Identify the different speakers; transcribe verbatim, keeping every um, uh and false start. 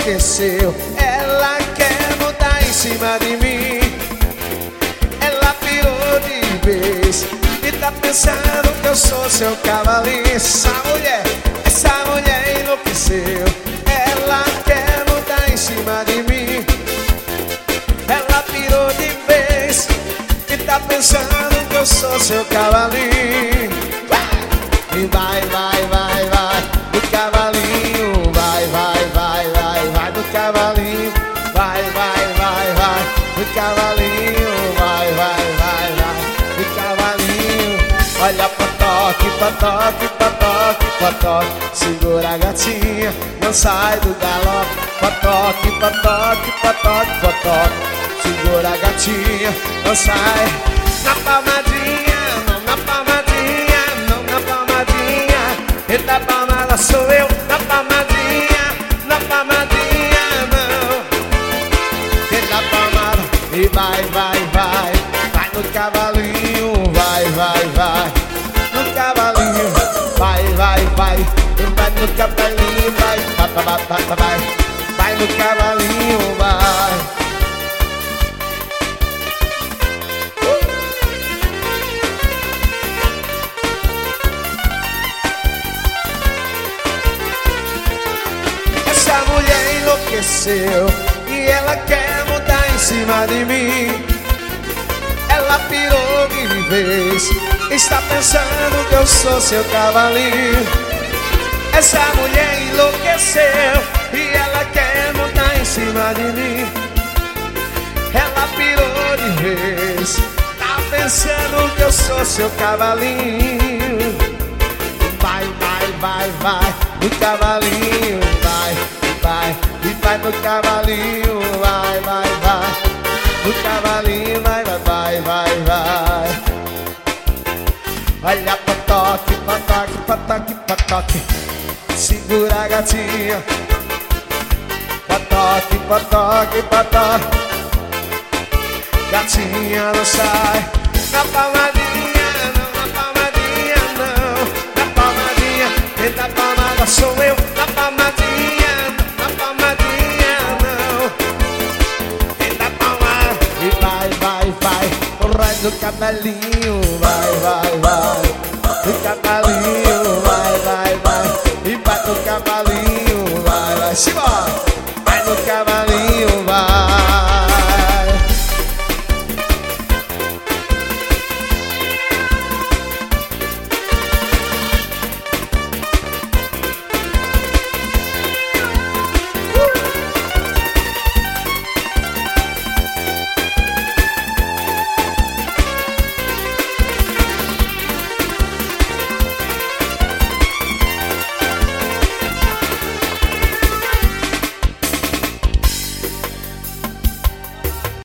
Speaker 1: enlouqueceu. Ela quer montar em cima de mim. Ela pirou de vez e tá pensando que eu sou seu cavalinho. Essa mulher, essa mulher enlouqueceu. Ela quer montar em cima de mim. Ela pirou de vez e tá pensando que eu sou seu cavalinho. E vai, vai, vai, vai no cavalinho. Vai, vai, vai, vai, vai no cavalinho. Vai, vai, vai, vai no cavalinho. Vai, vai, vai, vai no cavalinho. Olha pra toque, pra toque, pra toque, pra toque. Segura a gatinha, não sai do galope. Pra toque, pra toque, pra toque, pra toque. Segura a gatinha, não sai. Na palmadinha, não na palmadinha, não na palmadinha. E da palmada sou eu, na palmadinha, na palmadinha não. E da palmada, e vai, vai, vai. Vai no cavalinho, vai, vai, vai. No cavalinho, vai, vai, vai. Vai no cavalinho, vai, vai, vai, vai, vai. Vai no cavalinho, vai. Essa mulher enlouqueceu e ela quer montar em cima de mim. Ela pirou de vez, está pensando que eu sou seu cavalinho. Essa mulher enlouqueceu e ela quer montar em cima de mim. Ela pirou de vez, tá pensando que eu sou seu cavalinho. Vai, vai, vai, vai no cavalinho, vai, vai, e vai no cavalinho, vai, vai, vai, no cavalinho, vai, vai, vai, vai, vai. Olha pra toque, pra toque, pra toque, pra toque. Segura a gatinha. Pra toque, pra toque, pra toque. Gatinha não sai. Na palmadinha, não, na palmadinha, não. Na palmadinha, e da palmada sou eu. Na palmadinha, na palmadinha, não. E da palmada, e vai, vai, vai. Vai no cabelinho, vai, vai, vai. No cavalinho, vai, vai, vai. E vai no cavalinho, vai, vai. Simbora! Vai no cavalinho.